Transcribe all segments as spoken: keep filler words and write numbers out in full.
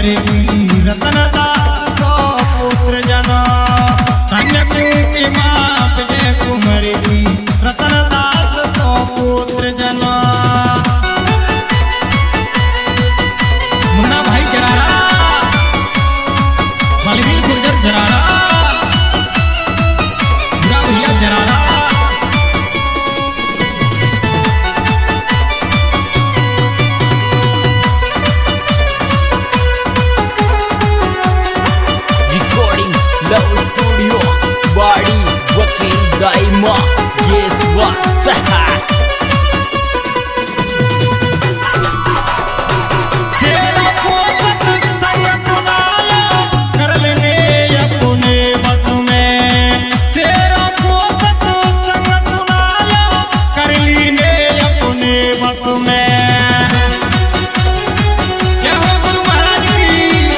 कुमार की रतनदास सौ पुत्र जना। धन्य की माँ विजय कुमार की रतनदास सौ पुत्र जना। मुन्ना भाई जरारा, बलवीर गुर्जर जरारा, बुरा भैया जरारा। Love Studio Body Wakil Daima Yes Wasaha सेरा पोसत संग सुनालो कर लेने अपने बस में। सेरा पोसत संग सुनालो कर लेने अपने बस में। क्या हो गुरु महाराज की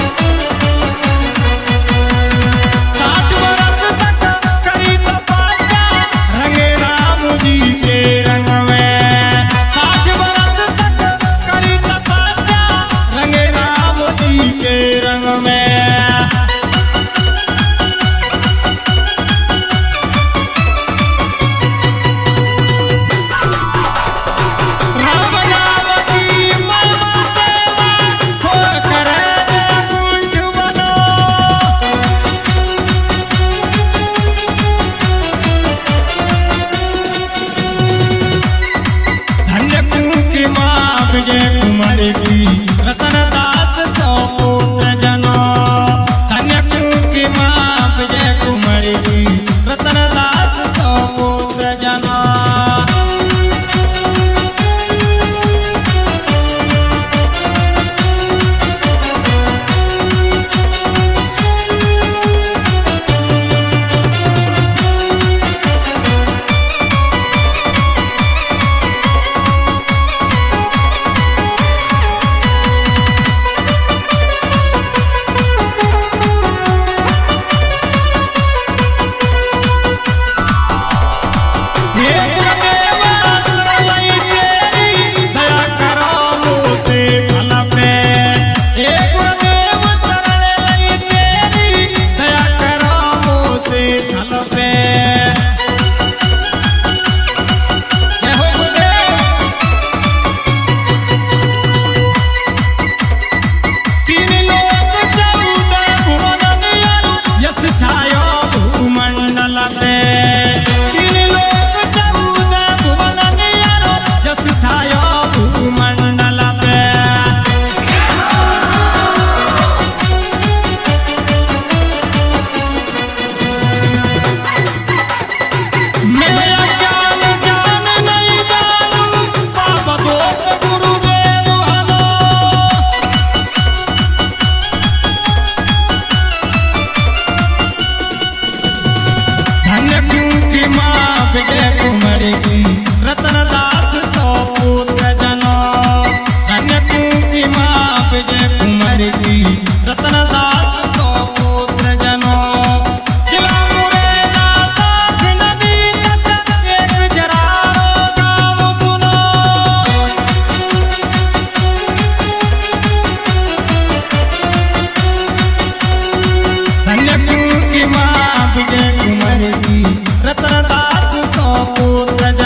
साठ बरस तक करी तपस्या रंगे राम जी के रंग में। साठ बरस तक करी तपस्या रंगे राम जी के रंग में। राम नाम की महिमा तेरा हो करे कुंठ बनो। धन्य की माँ विजय कुमार की रतनदास सौ पुत्र जना। धन्य की माँ विजय कुमार की रतनदास सौ पुत्र जना। हे गुरुदेव शरण लई तेरी दया करो मुझसे फल पे। हे गुरुदेव शरण लई तेरी दया करो मुझसे फल पे। जय हो गुरुदेव। तीन लोक चौदह भुवन नियरु यश छायो भूमंडल पे। तीन लोक चौदह भुवन नियरु यश छायो भूमंडल पे। मैं अज्ञान ज्ञान नहीं जानू पाप दोष गुरुदेव हलो। धन्य की माँ विजय कुमार की रतनदास सौ पुत्र जना। धन्य की माँ विजय कुमार की रतनदास सौ पुत्र जना। जिला मुरैना साथ नदी तट एक जरारो गाँव सुनो। धन्य की माँ विजय कुमार की रतनदास सौ पुत्र जना।